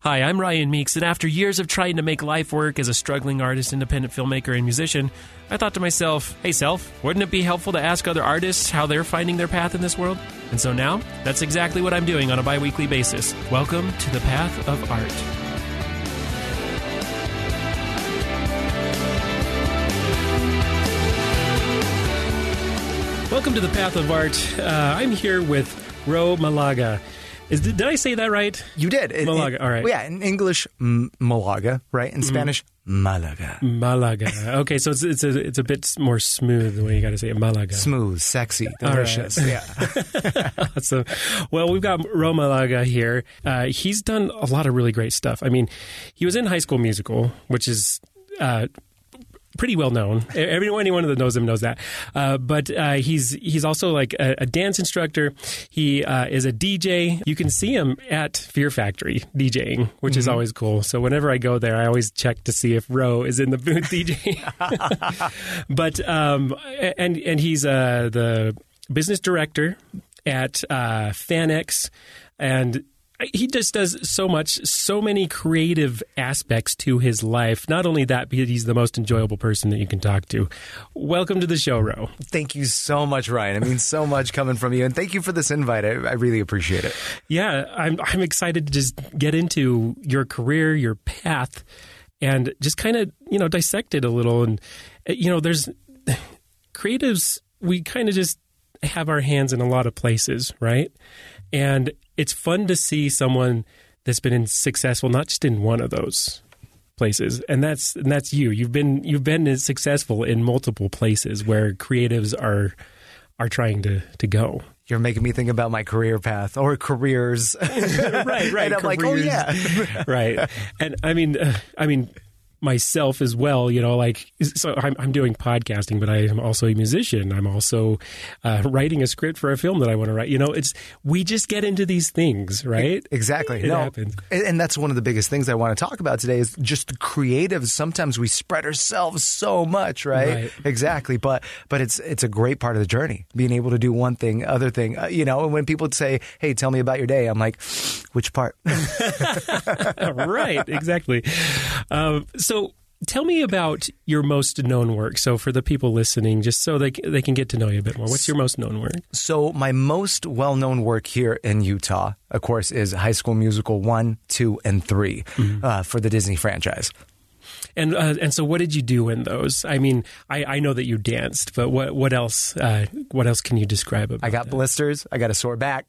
Hi, I'm Ryan Meeks, and after years of trying to make life work as a struggling artist, independent filmmaker, and musician, I thought to myself, hey self, wouldn't it be helpful to ask other artists how they're finding their path in this world? And so now, that's exactly what I'm doing on a bi-weekly basis. Welcome to the Path of Art. Welcome to the Path of Art. I'm here with Ro Malaga. Did I say that right? You did. Malaga, all right. Yeah, in English, Malaga, right? In Spanish, Malaga. Malaga. Okay, so it's a bit more smooth the way you got to say it. Malaga. Smooth, sexy, delicious. Right. Yeah. Awesome. Well, we've got Ro Malaga here. He's done a lot of really great stuff. I mean, he was in High School Musical, which is pretty well known. Anyone that knows him knows that. But he's also like a dance instructor. He is a DJ. You can see him at Fear Factory DJing, which is always cool. So whenever I go there, I always check to see if Ro is in the booth DJing. But and he's the business director at FanX, and he just does so many creative aspects to his life. Not only that, but he's the most enjoyable person that you can talk to. Welcome to the show, Ro. Thank you so much, Ryan. It means so much coming from you, and thank you for this invite. I really appreciate it. Yeah, I'm excited to just get into your career, your path, and just kind of, dissect it a little. And, there's creatives, we kind of just have our hands in a lot of places, right? And it's fun to see someone that's been successful, not just in one of those places, and that's you. You've been successful in multiple places where creatives are trying to go. You're making me think about my career path or careers, right? And I'm careers. like, oh yeah, right. And I mean. Myself as well, so I'm doing podcasting, but I am also a musician. I'm also writing a script for a film that I want to write. We just get into these things, right? Exactly. It happens. And that's one of the biggest things I want to talk about today is just the creatives. Sometimes we spread ourselves so much, right? Exactly. But it's a great part of the journey, being able to do one thing, other thing, and when people say, hey, tell me about your day, I'm like, which part? Right. Exactly. So tell me about your most known work. So for the people listening, just so they can get to know you a bit more, what's your most known work? So my most well-known work here in Utah, of course, is High School Musical 1, 2, and 3 for the Disney franchise. And so what did you do in those? I mean, I know that you danced, but what else? What else can you describe about I got blisters. I got a sore back.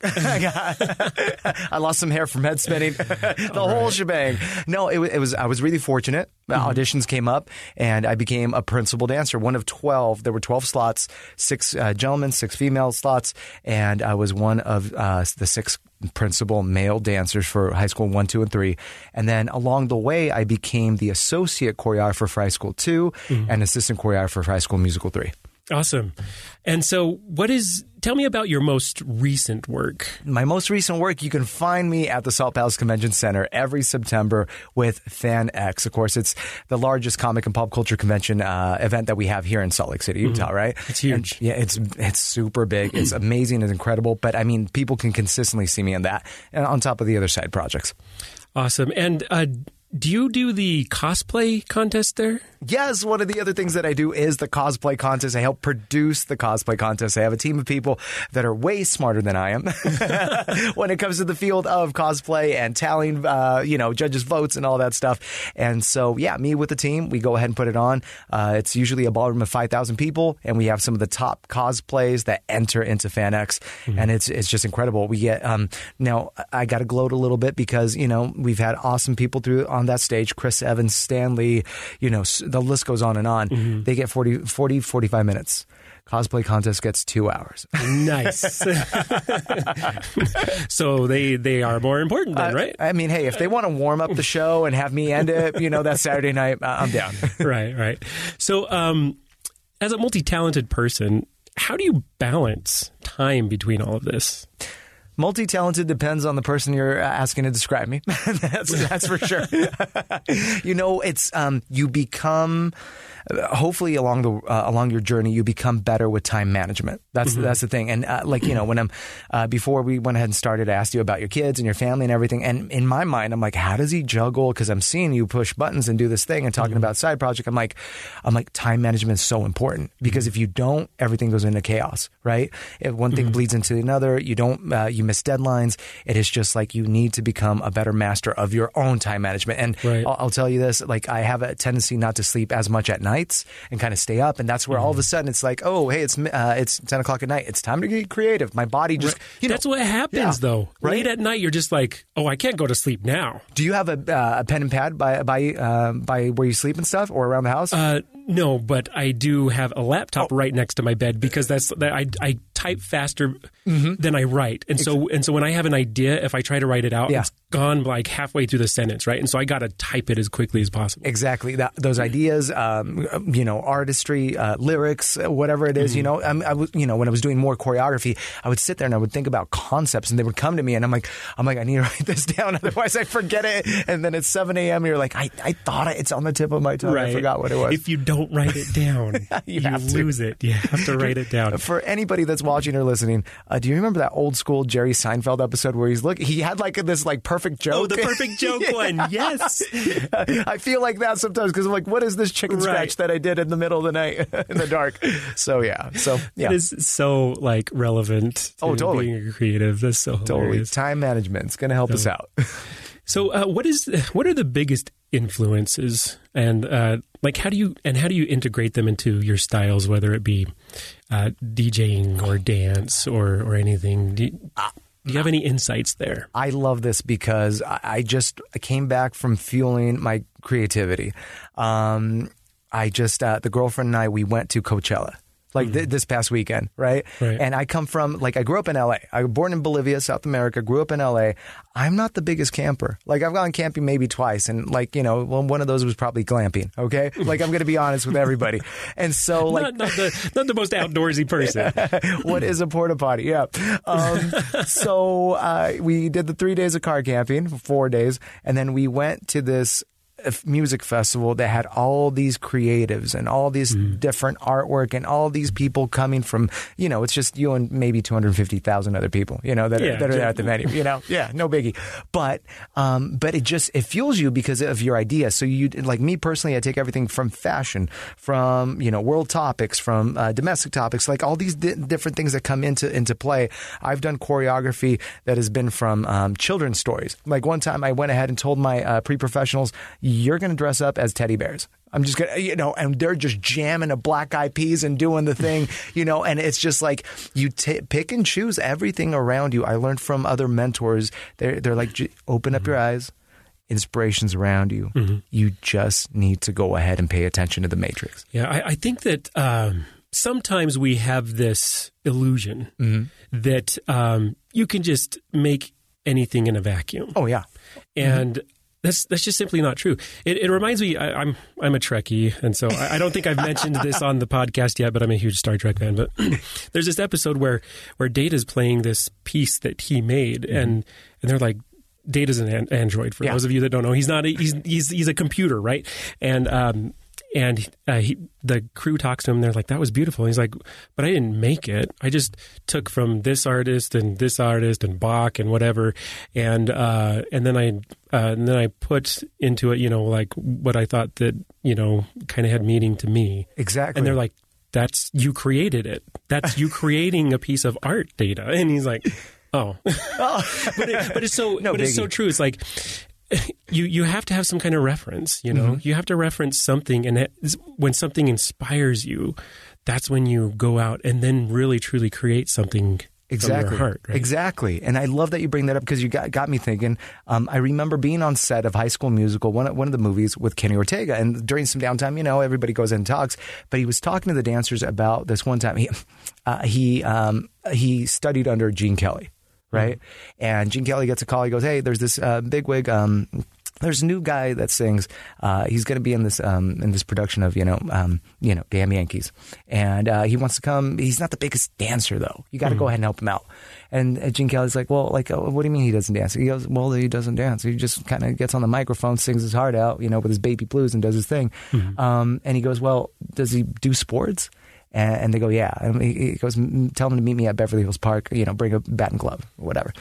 I lost some hair from head spinning. The whole shebang. No, it was. I was really fortunate. Auditions came up, and I became a principal dancer. One of 12. There were 12 slots, 6 gentlemen, 6 female slots, and I was one of the 6 principal male dancers for High School 1, 2, and 3. And then along the way, I became the associate choreographer for High School 2 and assistant choreographer for High School Musical 3. Awesome. And so tell me about your most recent work. My most recent work, you can find me at the Salt Palace Convention Center every September with FanX. Of course, it's the largest comic and pop culture convention event that we have here in Salt Lake City, Utah, right? It's huge. And, yeah, it's super big. It's amazing. It's incredible. But I mean, people can consistently see me in that, and on top of the other side projects. Awesome. And do you do the cosplay contest there? Yes, one of the other things that I do is the cosplay contest. I help produce the cosplay contest. I have a team of people that are way smarter than I am when it comes to the field of cosplay and tallying, judges' votes and all that stuff. And so, yeah, me with the team, we go ahead and put it on. It's usually a ballroom of 5,000 people, and we have some of the top cosplays that enter into FanX, and it's just incredible. We get now I got to gloat a little bit because we've had awesome people through on that stage. Chris Evans, Stanley, the list goes on and on. They get 45 minutes. Cosplay contest gets 2 hours. Nice. So they are more important then, right? I mean, hey, if they want to warm up the show and have me end it, that Saturday night, I'm down. Right. So as a multi-talented person, how do you balance time between all of this? Multi-talented depends on the person you're asking to describe me. That's for sure. It's you become hopefully along your journey, you become better with time management. That's the thing. And when I'm before we went ahead and started, I asked you about your kids and your family and everything. And in my mind, I'm like, how does he juggle? Because I'm seeing you push buttons and do this thing and talking about side project. I'm like, time management is so important, because if you don't, everything goes into chaos, right? If one thing bleeds into another, you you miss deadlines. It is just like you need to become a better master of your own time management. And I'll tell you this, like I have a tendency not to sleep as much at nights and kind of stay up. And that's where all of a sudden it's like, oh, hey, it's 10 o'clock at night. It's time to get creative. My body just, that's what happens though. Right? Late at night, you're just like, oh, I can't go to sleep now. Do you have a pen and pad by where you sleep and stuff, or around the house? No, but I do have a laptop right next to my bed, because I type faster than I write, and so when I have an idea, if I try to write it out, it's gone like halfway through the sentence, right? And so I got to type it as quickly as possible. Exactly. Those ideas, artistry, lyrics, whatever it is, I was, when I was doing more choreography, I would sit there and I would think about concepts, and they would come to me, and I'm like, I need to write this down, otherwise I forget it. And then it's 7 a.m. and you're like, I thought it's on the tip of my tongue. Right. I forgot what it was. If you don't write it down, you lose it. You have to write it down. For anybody that's watching or listening, do you remember that old school Jerry Seinfeld episode where he had like this like perfect joke? Oh, the perfect joke one. Yes. I feel like that sometimes, because I'm like, what is this chicken scratch that I did in the middle of the night in the dark? So yeah. It is so like relevant to totally. being creative. That's so hilarious. Time management. It's going to help us out. So what are the biggest influences, and how do you integrate them into your styles, whether it be DJing or dance or anything? Do you have any insights there? I love this because I came back from fueling my creativity. The girlfriend and I, we went to Coachella. This past weekend, right? And I come from, I grew up in L.A. I was born in Bolivia, South America, grew up in L.A. I'm not the biggest camper. I've gone camping maybe twice, and, one of those was probably glamping, okay? I'm going to be honest with everybody. And so, not the most outdoorsy person. What is a porta potty? Yeah. So we did the 3 days of car camping, 4 days, and then we went to this music festival that had all these creatives and all these different artwork and all these people coming from, it's just you and maybe 250,000 other people, that are there at the venue, yeah, no biggie. But it fuels you because of your idea. So you, like me personally, I take everything from fashion, from, world topics, from domestic topics, like all these different things that come into play. I've done choreography that has been from children's stories. Like one time I went ahead and told my pre-professionals, you're going to dress up as teddy bears. I'm just going to, and they're just jamming a Black Eyed Peas and doing the thing, and it's just like you pick and choose everything around you. I learned from other mentors. They're like, open up your eyes, inspirations around you. You just need to go ahead and pay attention to the matrix. Yeah, I think that sometimes we have this illusion that you can just make anything in a vacuum. Oh, yeah. And that's just simply not true. It reminds me, I'm a Trekkie, and so I don't think I've mentioned this on the podcast yet, but I'm a huge Star Trek fan. But there's this episode where Data's playing this piece that he made, and they're like, Data's an android. For those of you that don't know, he's not. He's a computer, right? And the crew talks to him. They're like, "That was beautiful." And he's like, "But I didn't make it. I just took from this artist and Bach and whatever, and then I put into it, like what I thought that kind of had meaning to me." Exactly. And they're like, "That's you created it. That's you creating a piece of art, Data." And he's like, "Oh, but it's so it's so true. It's like." You have to have some kind of reference, You have to reference something, and when something inspires you, that's when you go out and then really truly create something from your heart. Right? Exactly. And I love that you bring that up because you got me thinking. I remember being on set of High School Musical, one of the movies with Kenny Ortega, and during some downtime, everybody goes in and talks, but he was talking to the dancers about this one time. He studied under Gene Kelly. Right. And Gene Kelly gets a call. He goes, "Hey, there's this bigwig there's a new guy that sings. He's going to be in this production of Damn Yankees, and he wants to come. He's not the biggest dancer though. You got to go ahead and help him out. And Gene Kelly's like, well, like, what do you mean he doesn't dance? He goes, well, he doesn't dance. He just kind of gets on the microphone, sings his heart out, with his baby blues, and does his thing. And he goes, well, does he do sports? And they go, yeah. And he goes, tell him to meet me at Beverly Hills Park, bring a bat and glove or whatever.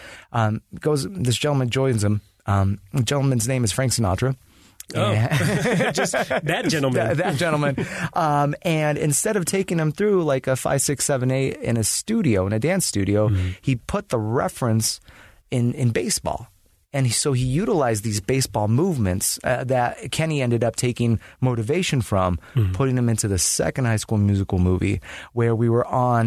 This gentleman joins him. The gentleman's name is Frank Sinatra. Oh, just that gentleman. that gentleman. And instead of taking him through like a 5, 6, 7, 8 in a dance studio, he put the reference in baseball. And so he utilized these baseball movements that Kenny ended up taking motivation from, putting them into the second High School Musical movie, where we were on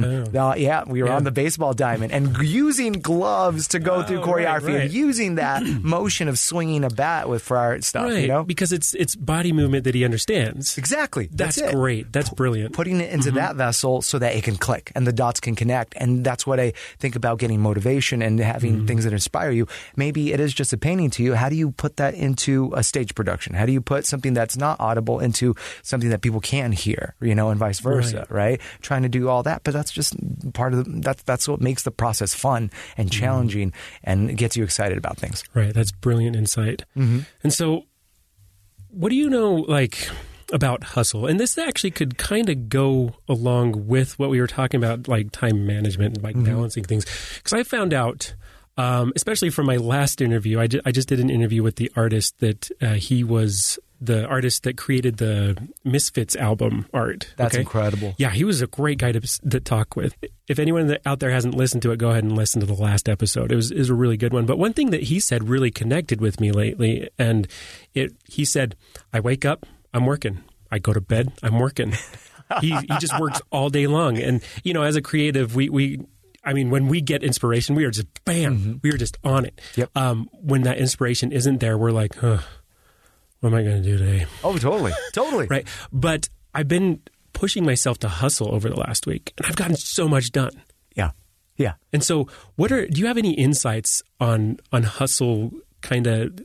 on the baseball diamond and using gloves to go through choreography and using that motion of swinging a bat for our stuff. Because it's body movement that he understands. Exactly. That's great. That's brilliant. Putting it into that vessel so that it can click and the dots can connect. And that's what I think about getting motivation and having things that inspire you. Maybe it is just a painting to you. How do you put that into a stage production? How do you put something that's not audible into something that people can hear, and vice versa, right? Trying to do all that, but that's just part of that's what makes the process fun and challenging and gets you excited about things. Right. That's brilliant insight. And so what do you know, about hustle? And this actually could kind of go along with what we were talking about, like time management and balancing things. Because I found out, especially from my last interview, I just did an interview with the artist that he was the artist that created the Misfits album art. That's incredible. Yeah, he was a great guy to talk with. If anyone out there hasn't listened to it, go ahead and listen to the last episode. It was a really good one. But one thing that he said really connected with me lately, and he said, I wake up, I'm working. I go to bed, I'm working. He just works all day long. And, as a creative, when we get inspiration, we are just, bam, we are just on it. Yep. When that inspiration isn't there, we're like, what am I going to do today? Oh, totally. Right. But I've been pushing myself to hustle over the last week, and I've gotten so much done. Yeah. And so do you have any insights on hustle, kind of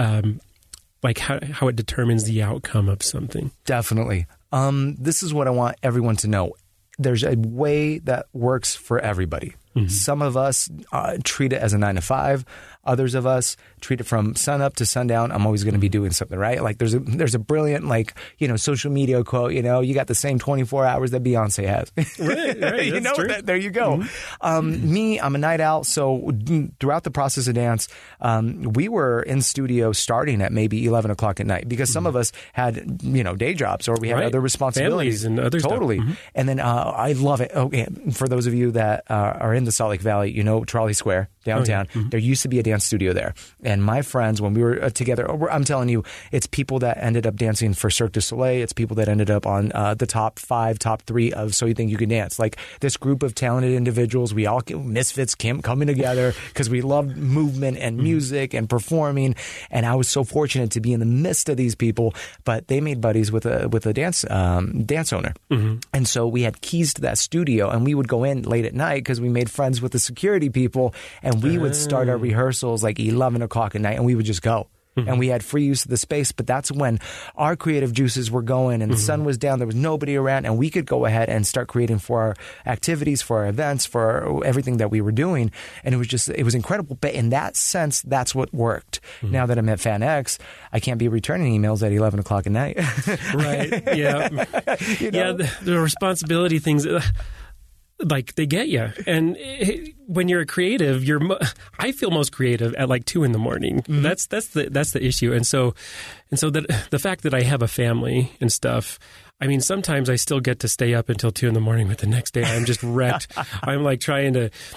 how it determines the outcome of something? Definitely. This is what I want everyone to know. There's a way that works for everybody. Some of us treat it as a 9 to 5. Others of us treat it from sun up to sundown. I'm always going to be doing something, right? Like there's a brilliant social media quote. You got the same 24 hours that Beyonce has. Right. That's true. There you go. Me, I'm a night owl. So throughout the process of dance, we were in studio starting at maybe 11 o'clock at night because some of us had day jobs or we had other responsibilities families and other totally. Stuff. And then I love it. Oh, yeah. For those of you that are in the Salt Lake Valley, Trolley Square downtown. There used to be a dance studio there. And my friends, when we were together, I'm telling you, it's people that ended up dancing for Cirque du Soleil. It's people that ended up on the top 5, top 3 of So You Think You Can Dance. Like this group of talented individuals, we all misfits coming together because we loved movement and music and performing. And I was so fortunate to be in the midst of these people. But they made buddies with a dance owner. And so we had keys to that studio, and we would go in late at night because we made friends with the security people, and we would start our rehearsals like 11 o'clock at night, and we would just go. And we had free use of the space, but that's when our creative juices were going and the sun was down, there was nobody around, and we could go ahead and start creating for our activities, for our events, for everything that we were doing. And it was incredible. But in that sense, that's what worked. Now that I'm at FanX, I can't be returning emails at 11 o'clock at night. Right. Yeah. Yeah. The responsibility things, they get you. And when you're a creative, I feel most creative at 2 a.m. That's the issue. And so the fact that I have a family and stuff, sometimes I still get to stay up until 2 a.m. but the next day I'm just wrecked. I'm trying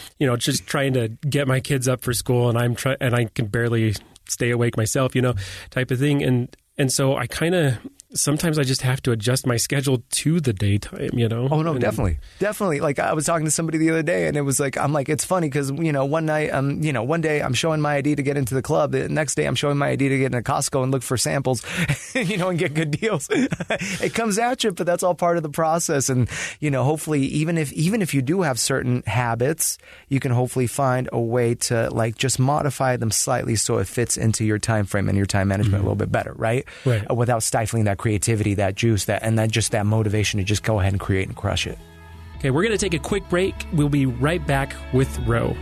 to get my kids up for school, and I can barely stay awake myself, type of thing. And so I kind of, sometimes I just have to adjust my schedule to the daytime, Oh no, definitely. Like I was talking to somebody the other day and it was like, I'm like, it's funny because, one night, one day I'm showing my ID to get into the club. The next day I'm showing my ID to get into Costco and look for samples, and get good deals. It comes at you, but that's all part of the process. And, hopefully even if you do have certain habits, you can hopefully find a way to like just modify them slightly so it fits into your time frame and your time management a little bit better, right? Without stifling that creativity, that juice, and that motivation to just go ahead and create and crush it. Okay, we're going to take a quick break. We'll be right back with Ro.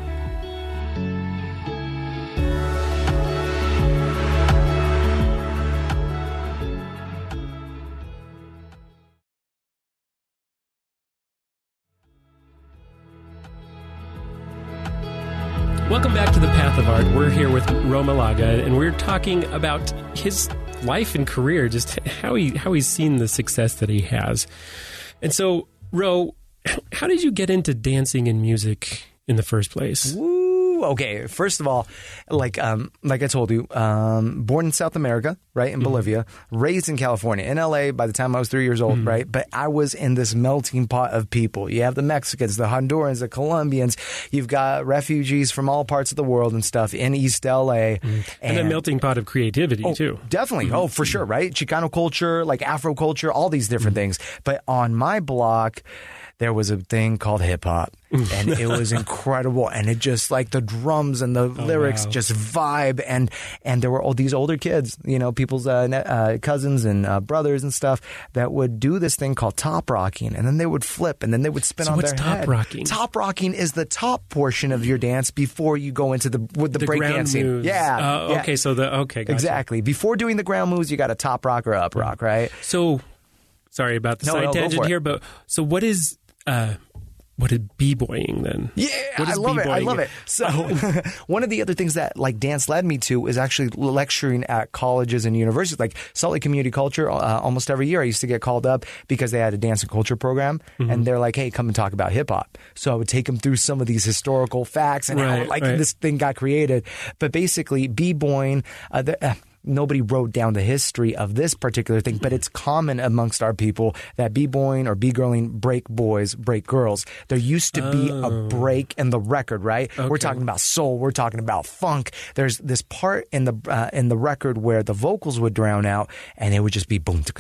Welcome back to The Path of Art. We're here with Ro Malaga, and we're talking about his life and career, just how he's seen the success that he has. And so, Ro, how did you get into dancing and music in the first place? Okay, first of all, like I told you, born in South America, right, in Bolivia, raised in California, in LA by the time I was 3 years old, right? But I was in this melting pot of people. You have the Mexicans, the Hondurans, the Colombians. You've got refugees from all parts of the world and stuff in East LA. And a melting pot of creativity, too. Definitely. Oh, for sure, right? Chicano culture, like Afro culture, all these different things. But on my block, there was a thing called hip hop, and it was incredible. And it just like the drums and the lyrics just vibe. And there were all these older kids, people's cousins and brothers and stuff that would do this thing called top rocking. And then they would flip and then they would spin on their head. What's top rocking? Top rocking is the top portion of your dance before you go into the break dancing. Moves. Yeah. Okay. So gotcha. Exactly. Before doing the ground moves, you got a top rock or up rock, right? So sorry about the side tangent here, but so what is b-boying then? Yeah, I love it. So one of the other things that like dance led me to is actually lecturing at colleges and universities, like Salt Lake Community Culture. Almost every year I used to get called up because they had a dance and culture program, and they're like, hey, come and talk about hip hop. So I would take them through some of these historical facts and how this thing got created. But basically, b-boying, nobody wrote down the history of this particular thing, but it's common amongst our people that b-boying or b-girling break boys, break girls. There used to be a break in the record, right? Okay. We're talking about soul. We're talking about funk. There's this part in the record where the vocals would drown out, and it would just be boom, like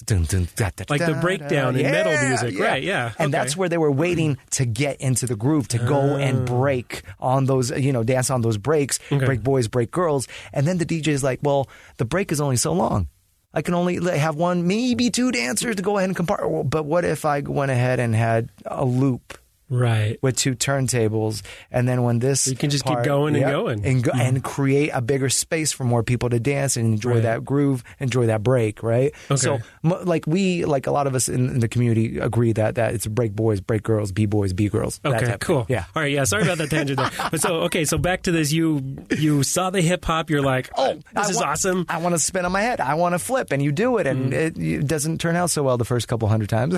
the breakdown in metal music, right? Yeah, and that's where they were waiting to get into the groove to go and break on those, dance on those breaks, break boys, break girls, and then the DJ is like, well, the break is only so long. I can only have one, maybe two dancers to go ahead and compart. But what if I went ahead and had a loop? Right. With two turntables. And then when this... You can just keep going and going. And create a bigger space for more people to dance and enjoy that groove, enjoy that break, right? Okay. So, like a lot of us in the community agree that it's break boys, break girls, B-boys, B-girls. Okay, cool. Yeah. All right, yeah, sorry about that tangent there. But so back to this. You saw the hip-hop, you're like, this is awesome. I want to spin on my head. I want to flip. And you do it, and it doesn't turn out so well the first couple hundred times.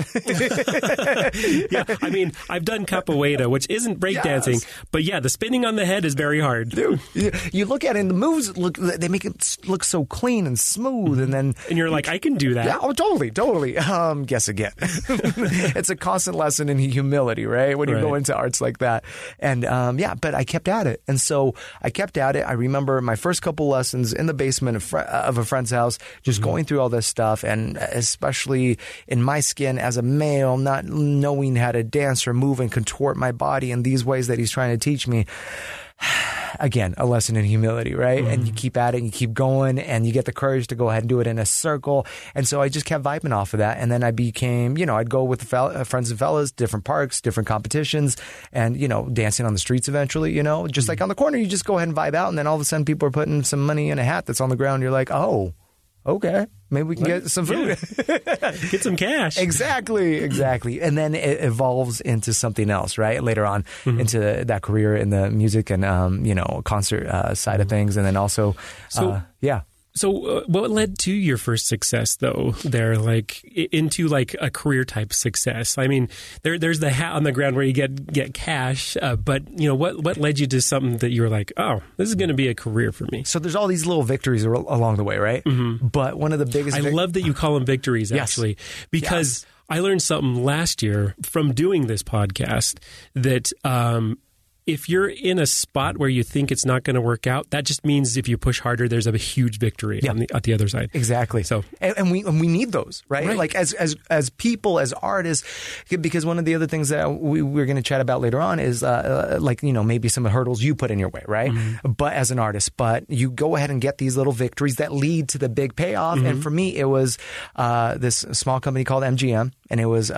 Yeah, I mean, I've done capoeira, which isn't breakdancing, but yeah, the spinning on the head is very hard. Dude, you look at it and the moves they make it look so clean and smooth, and you're like, I can do that. Yeah, totally. Guess again. It's a constant lesson in humility, right? When you go into arts like that. And but I kept at it. And so I kept at it. I remember my first couple lessons in the basement of a friend's house, just going through all this stuff, and especially in my skin as a male, not knowing how to dance or move and contort my body in these ways that he's trying to teach me. Again, a lesson in humility, right? And you keep at it and you keep going and you get the courage to go ahead and do it in a circle. And so I just kept vibing off of that. And then I became, I'd go with friends and fellas, different parks, different competitions, and, dancing on the streets eventually, just like on the corner, you just go ahead and vibe out. And then all of a sudden people are putting some money in a hat that's on the ground. You're like, oh, okay. Maybe we can get some food. Get some cash. Exactly. And then it evolves into something else, right? Later on into that career in the music and, concert side of things. And then also, So what led to your first success, though, there, like into like a career type success? I mean, there's the hat on the ground where you get cash, but what led you to something that you were like, oh, this is going to be a career for me? So there's all these little victories along the way, right? Mm-hmm. But one of the biggest... I love that you call them victories, actually, because I learned something last year from doing this podcast that... if you're in a spot where you think it's not going to work out, that just means if you push harder, there's a huge victory at the other side. Exactly. So, and we need those, right? Like as people, as artists, because one of the other things that we're going to chat about later on is maybe some of the hurdles you put in your way, right? Mm-hmm. But as an artist, but you go ahead and get these little victories that lead to the big payoff. Mm-hmm. And for me, it was this small company called MGM. And it was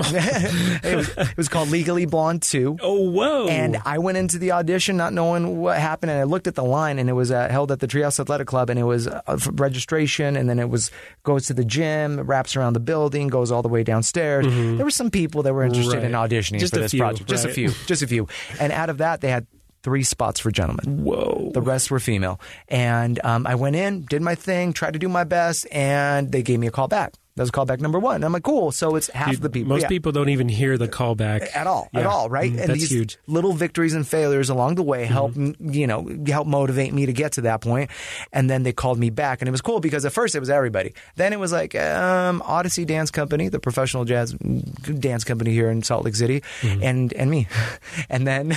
it was called Legally Blonde 2. Oh, whoa. And I went into the audition not knowing what happened, and I looked at the line, and it was held at the Treehouse Athletic Club, and it was registration, and then it goes to the gym, wraps around the building, goes all the way downstairs. Mm-hmm. There were some people that were interested in auditioning for this project. Just a few. And out of that, they had 3 spots for gentlemen. Whoa. The rest were female. And I went in, did my thing, tried to do my best, and they gave me a call back. That was callback number 1. And I'm like, cool. So it's half the people. Most people don't even hear the callback at all, right? And that's these huge. Little victories and failures along the way help motivate me to get to that point. And then they called me back, and it was cool because at first it was everybody. Then it was like Odyssey Dance Company, the professional jazz dance company here in Salt Lake City, and me. And then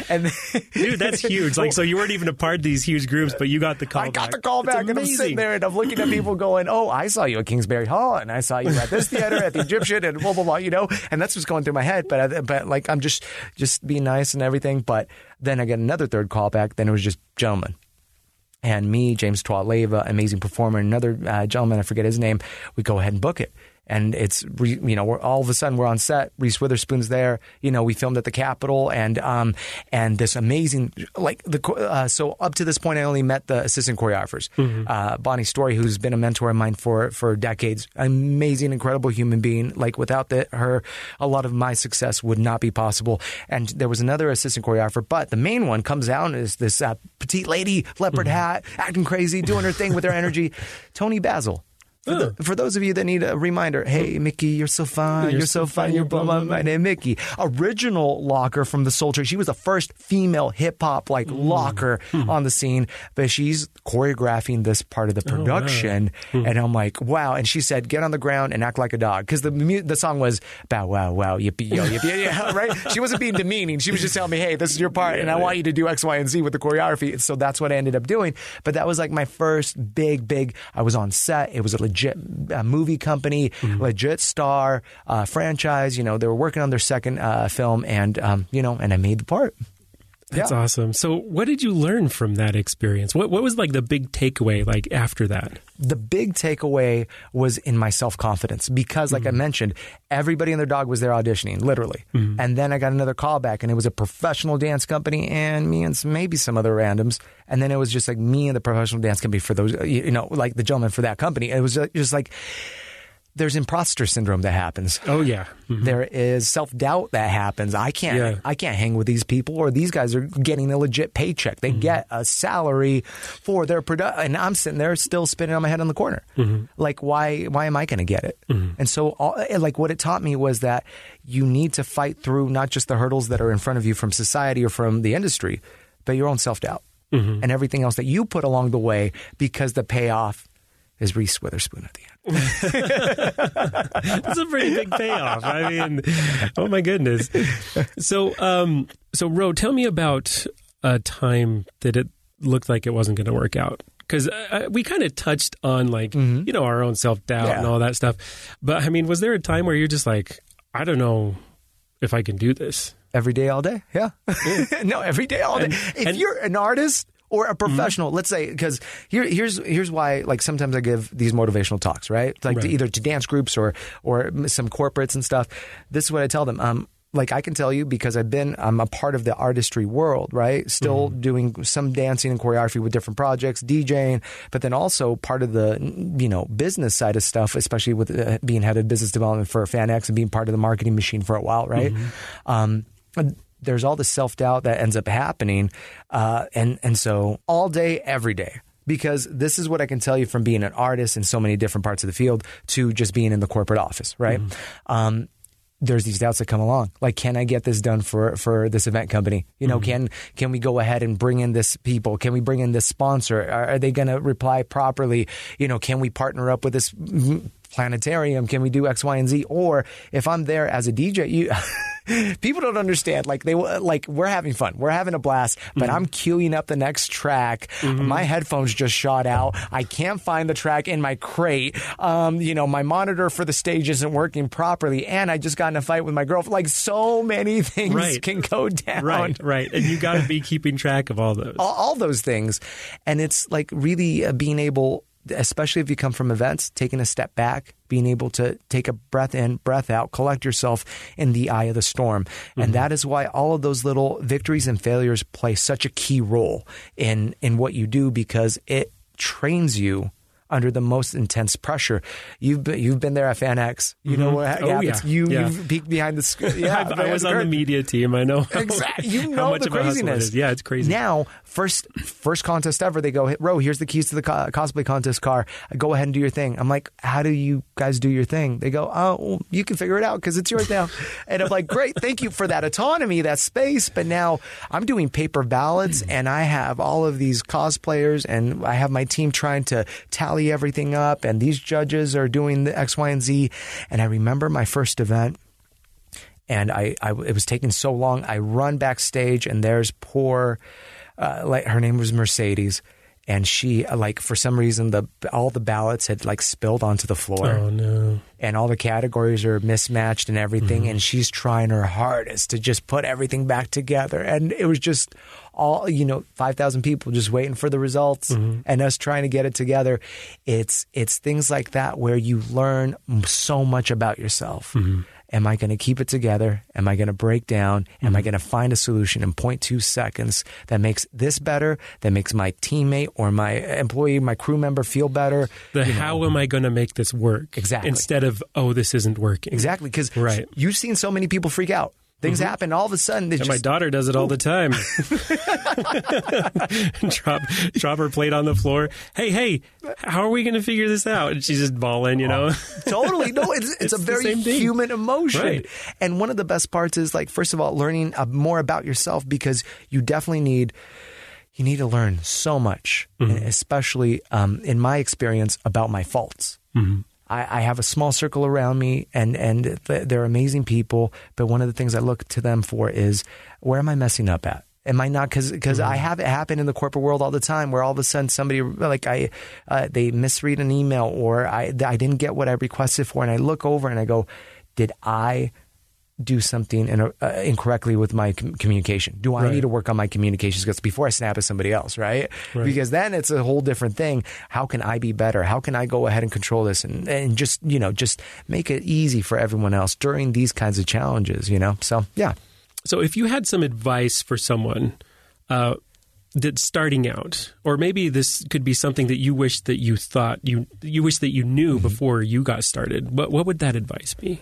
dude, that's huge. Like, so you weren't even a part of these huge groups, but you got the call. I got the call back, and I'm sitting there and I'm looking at people going, "Oh, I saw you at Kingsbury Hall, and I saw you at this theater, at the Egyptian, and blah blah blah," and that's what's going through my head. But like I'm just being nice and everything. But then I get another third call back. Then it was just gentlemen. And me, James Twat-Leva, amazing performer, and another gentleman, I forget his name, we go ahead and book it. And it's, we're all of a sudden we're on set. Reese Witherspoon's there. We filmed at the Capitol, and this amazing, so up to this point, I only met the assistant choreographers. Mm-hmm. Bonnie Story, who's been a mentor of mine for decades, amazing, incredible human being. Like without her, a lot of my success would not be possible. And there was another assistant choreographer, but the main one comes down as this petite lady, leopard hat, acting crazy, doing her thing with her energy. Tony Basil. For those of you that need a reminder, hey, Mickey, you're so fine. You're so fine. You're my name, Mickey. Original locker from the Soul Train. She was the first female hip-hop locker on the scene, but she's choreographing this part of the production. Oh, wow. And I'm like, wow. And she said, get on the ground and act like a dog. Because the song was, bow, wow, wow, yippee, yo, yippee, yeah, right? She wasn't being demeaning. She was just telling me, hey, this is your part, and I want you to do X, Y, and Z with the choreography. And so that's what I ended up doing. But that was like my first big, I was on set. It was a legit movie company, legit star, franchise. They were working on their second film, and and I made the part. That's awesome. So what did you learn from that experience? What was like the big takeaway like after that? The big takeaway was in my self-confidence because, like I mentioned, everybody and their dog was there auditioning, literally. Mm-hmm. And then I got another call back, and it was a professional dance company and me and maybe some other randoms. And then it was just like me and the professional dance company for those, like the gentleman for that company. It was just like... There's imposter syndrome that happens. Oh yeah. Mm-hmm. There is self-doubt that happens. I can't hang with these people, or these guys are getting a legit paycheck. They get a salary for their production, and I'm sitting there still spinning on my head on the corner. Mm-hmm. Like, why am I going to get it? Mm-hmm. And so, what it taught me was that you need to fight through not just the hurdles that are in front of you from society or from the industry, but your own self-doubt and everything else that you put along the way, because the payoff is Reese Witherspoon at the end. That's a pretty big payoff. I mean, oh my goodness. So, Ro, tell me about a time that it looked like it wasn't going to work out. Because we kind of touched on our own self-doubt and all that stuff. But I mean, was there a time where you're just like, I don't know if I can do this? Every day, all day. Yeah. No, every day, all day. If you're an artist or a professional, let's say, because here's why, like, sometimes I give these motivational talks, right? Like either to dance groups or some corporates and stuff. This is what I tell them. Like, I can tell you, because I'm a part of the artistry world, right? Still doing some dancing and choreography with different projects, DJing, but then also part of the, business side of stuff, especially with being head of business development for FanX and being part of the marketing machine for a while, right? There's all the self-doubt that ends up happening. And so all day, every day, Because this is what I can tell you from being an artist in so many different parts of the field to just being in the corporate office, right? There's these doubts that come along. Like, can I get this done for this event company? You know, can we go ahead and bring in this people? Can we bring in this sponsor? Are they going to reply properly? You know, can we partner up with this planetarium? Can we do X, Y, and Z? Or if I'm there as a DJ, people don't understand. Like we're having fun, we're having a blast, but I'm queuing up the next track. My headphones just shot out. I can't find the track in my crate. You know, my monitor for the stage isn't working properly, and I just got in a fight with my girlfriend. Like, so many things can go down. Right. And you got to be keeping track of all those. All those things, and it's like really being able, especially if you come from events, taking a step back, being able to take a breath in, breath out, collect yourself in the eye of the storm. And that is why all of those little victories and failures play such a key role in what you do, because it trains you under the most intense pressure. You've been there at FanX. You know what happens. You've peeked behind the screen. Yeah, I was on the media team. I know. Exactly. You know how much the craziness. Yeah, it's crazy. Now, first contest ever, they go, Ro, here's the keys to the cosplay contest car. Go ahead and do your thing. I'm like, how do you guys do your thing? They go, oh, well, you can figure it out because it's yours now. And I'm like, great, thank you for that autonomy, that space. But now I'm doing paper ballots, and I have all of these cosplayers, and I have my team trying to tally everything up, and these judges are doing the X, Y, and Z. And I remember my first event, and it was taking so long. I run backstage, and there's poor, her name was Mercedes, and she, for some reason, all the ballots had spilled onto the floor. Oh no! And all the categories are mismatched and everything, and she's trying her hardest to just put everything back together. And it was just all, 5,000 people just waiting for the results, and us trying to get it together. It's things like that where you learn so much about yourself. Am I going to keep it together? Am I going to break down? Am I going to find a solution in 0.2 seconds that makes this better, that makes my teammate or my employee, my crew member feel better? How am I going to make this work? Exactly. Instead of, oh, this isn't working. Exactly. Because you've seen so many people freak out. Things happen all of a sudden. My daughter does it all the time. drop her plate on the floor. Hey, how are we going to figure this out? And she's just bawling, Totally. No, it's a very human emotion. Right. And one of the best parts is, first of all, learning more about yourself, because you definitely need to learn so much, especially in my experience, about my faults. I have a small circle around me, and they're amazing people. But one of the things I look to them for is, where am I messing up at? Am I not? Because I have it happen in the corporate world all the time, where all of a sudden somebody they misread an email, or I didn't get what I requested for, and I look over and I go, did I do something incorrectly with my communication? Do I need to work on my communication skills before I snap at somebody else, right? Because then it's a whole different thing. How can I be better? How can I go ahead and control this and just make it easy for everyone else during these kinds of challenges, So, yeah. So if you had some advice for someone that's starting out, or maybe this could be something that you wish that you thought you wish that you knew before you got started, what would that advice be?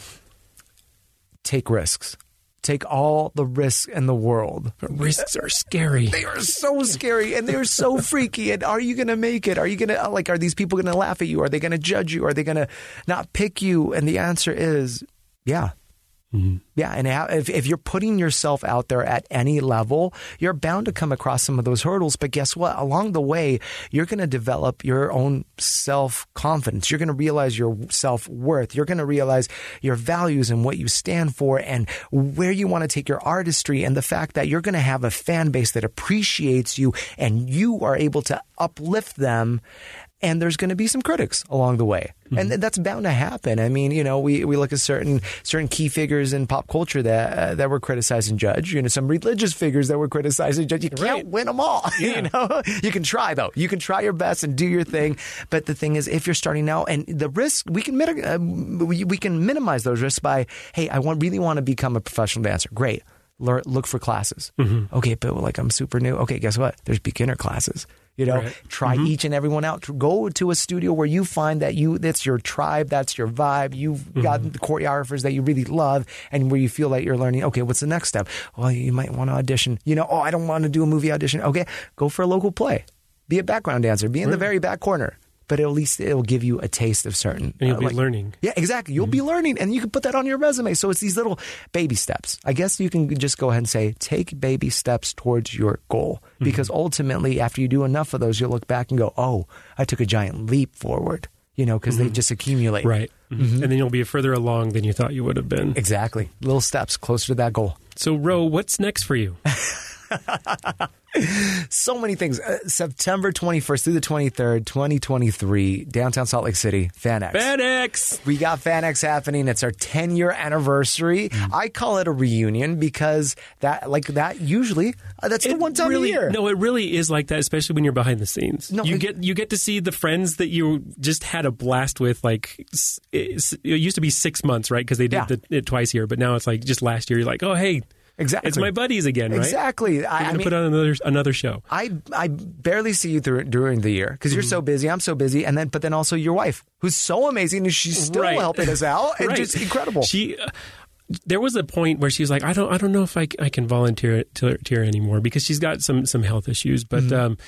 Take risks. Take all the risks in the world. But risks are scary. They are so scary, and they're so freaky. And are you going to make it? Are you going to, are these people going to laugh at you? Are they going to judge you? Are they going to not pick you? And the answer is, yeah. Yeah, and if you're putting yourself out there at any level, you're bound to come across some of those hurdles. But guess what? Along the way, you're going to develop your own self-confidence. You're going to realize your self-worth. You're going to realize your values and what you stand for and where you want to take your artistry, and the fact that you're going to have a fan base that appreciates you and you are able to uplift them. And there's going to be some critics along the way. And that's bound to happen. I mean, we look at certain key figures in pop culture that were criticized and judged. Some religious figures that were criticized and judged. You can't win them all. Yeah. You can try, though. You can try your best and do your thing. But the thing is, if you're starting out, and the risk, we can minimize those risks by, hey, I really want to become a professional dancer. Great. Look for classes. Okay, but I'm super new. Okay, guess what? There's beginner classes. Try each and every one out. Go to a studio where you find that that's your tribe, that's your vibe. You've got the choreographers that you really love, and where you feel like you're learning, okay, what's the next step? Well, you might want to audition. I don't want to do a movie audition. Okay, go for a local play. Be a background dancer. Be in the very back corner. But at least it'll give you a taste of certain. And you'll be learning. Yeah, exactly. You'll be learning, and you can put that on your resume. So it's these little baby steps. I guess you can just go ahead and say, take baby steps towards your goal. Because ultimately, after you do enough of those, you'll look back and go, oh, I took a giant leap forward. Because they just accumulate. Right. And then you'll be further along than you thought you would have been. Exactly. Little steps closer to that goal. So, Ro, what's next for you? So many things. September 21st through the 23rd, 2023, downtown Salt Lake City, FanX. FanX! We got FanX happening. It's our 10-year anniversary. I call it a reunion because that's the one time a year. No, it really is like that, especially when you're behind the scenes. No, you get to see the friends that you just had a blast with. Like it used to be 6 months, right? Because they did it twice a year, but now it's like just last year. You're like, oh hey. Exactly. It's my buddies again, right? Exactly. I mean, put on another show. I barely see you during the year because you're so busy. I'm so busy, but then also your wife, who's so amazing, and she's still helping us out. It's just incredible. There was a point where she was like, I don't know if I can volunteer to her anymore because she's got some health issues, but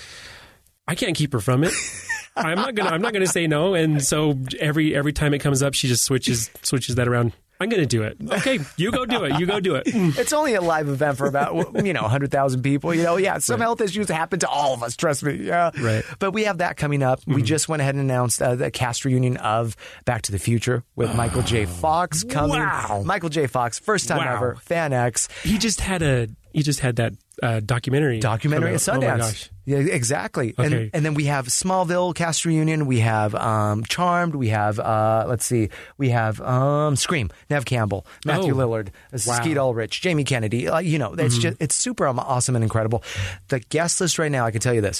I can't keep her from it. I'm not gonna say no, and so every time it comes up, she just switches that around. I'm going to do it. Okay, you go do it. You go do it. It's only a live event for about 100,000 people. Some health issues happen to all of us. Trust me. Yeah, right. But we have that coming up. We just went ahead and announced the cast reunion of Back to the Future with Michael J. Fox coming. Wow. Michael J. Fox, first time ever. FanX. He just had that documentary. Documentary at Sundance. Oh my gosh. Yeah, exactly. Okay. And then we have Smallville cast reunion. We have Charmed. We have we have Scream. Nev Campbell, Matthew Lillard, Skeet Ulrich, Jamie Kennedy. It's super awesome and incredible. The guest list right now, I can tell you this.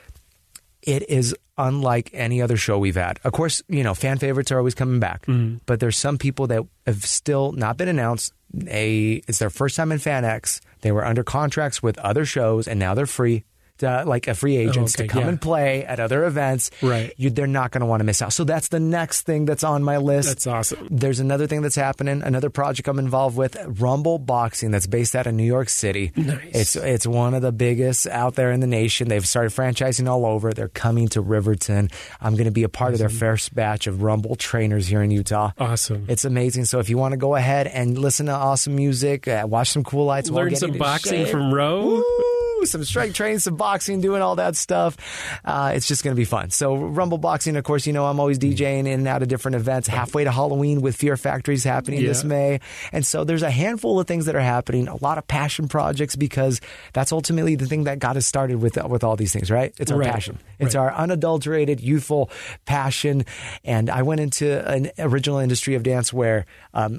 It is unlike any other show we've had. Of course, fan favorites are always coming back, but there's some people that have still not been announced. It's their first time in FanX. They were under contracts with other shows, and now they're free. Like a free agents to come and play at other events. Right. They're not going to want to miss out. So that's the next thing that's on my list. That's awesome. There's another thing that's happening, another project I'm involved with, Rumble Boxing, that's based out of New York City. Nice. It's one of the biggest out there in the nation. They've started franchising all over. They're coming to Riverton. I'm going to be a part of their first batch of Rumble trainers here in Utah. Awesome. It's amazing. So if you want to go ahead and listen to awesome music, watch some cool lights, learn some boxing from Ro. Some strength training, some boxing, doing all that stuff. It's just going to be fun. So Rumble Boxing, of course, I'm always DJing in and out of different events. Halfway to Halloween with Fear Factories happening this May. And so there's a handful of things that are happening, a lot of passion projects, because that's ultimately the thing that got us started with all these things, right? It's our passion. It's our unadulterated, youthful passion. And I went into an original industry of dance where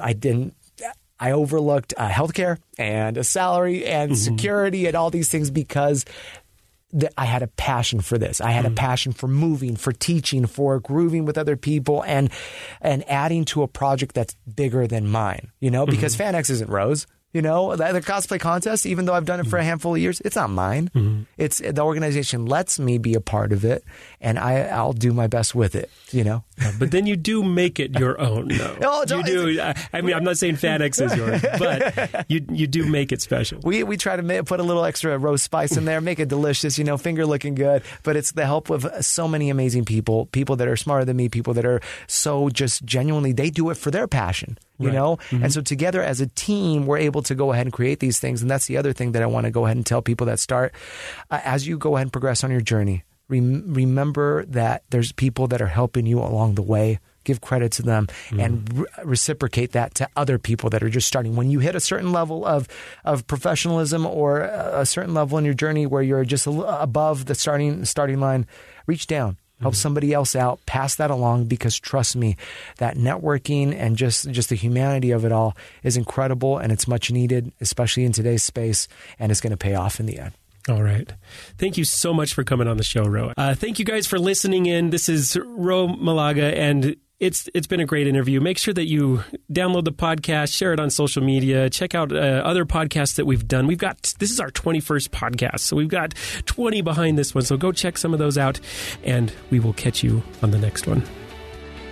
I overlooked healthcare and a salary and security and all these things because I had a passion for this. I had a passion for moving, for teaching, for grooving with other people and adding to a project that's bigger than mine, because FanX isn't Rose. The cosplay contest, even though I've done it for a handful of years, it's not mine. It's the organization lets me be a part of it, and I'll do my best with it. But then you do make it your own, though. You do. I mean, I'm not saying FanX is yours, but you do make it special. We try to put a little extra rose spice in there, make it delicious. Finger looking good. But it's the help of so many amazing people that are smarter than me, people that are so just genuinely they do it for their passion. And so together as a team, we're able to go ahead and create these things. And that's the other thing that I want to go ahead and tell people that start. As you go ahead and progress on your journey, remember that there's people that are helping you along the way. Give credit to them and reciprocate that to other people that are just starting. When you hit a certain level of professionalism or a certain level in your journey where you're just above the starting line, reach down. Help somebody else out, pass that along, because trust me, that networking and just the humanity of it all is incredible, and it's much needed, especially in today's space, and it's going to pay off in the end. All right. Thank you so much for coming on the show, Ro. Thank you guys for listening in. This is Ro Malaga, and it's been a great interview. Make sure that you download the podcast, share it on social media, check out other podcasts that we've done. This is our 21st podcast, so we've got 20 behind this one. So go check some of those out, and we will catch you on the next one.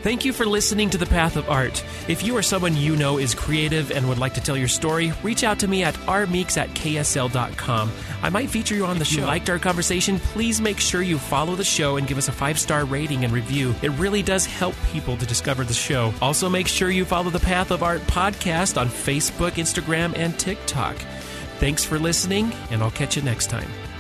Thank you for listening to The Path of Art. If you or someone you know is creative and would like to tell your story, reach out to me at rmeeks@ksl.com. I might feature you on the show. If you liked our conversation, please make sure you follow the show and give us a 5-star rating and review. It really does help people to discover the show. Also, make sure you follow The Path of Art podcast on Facebook, Instagram, and TikTok. Thanks for listening, and I'll catch you next time.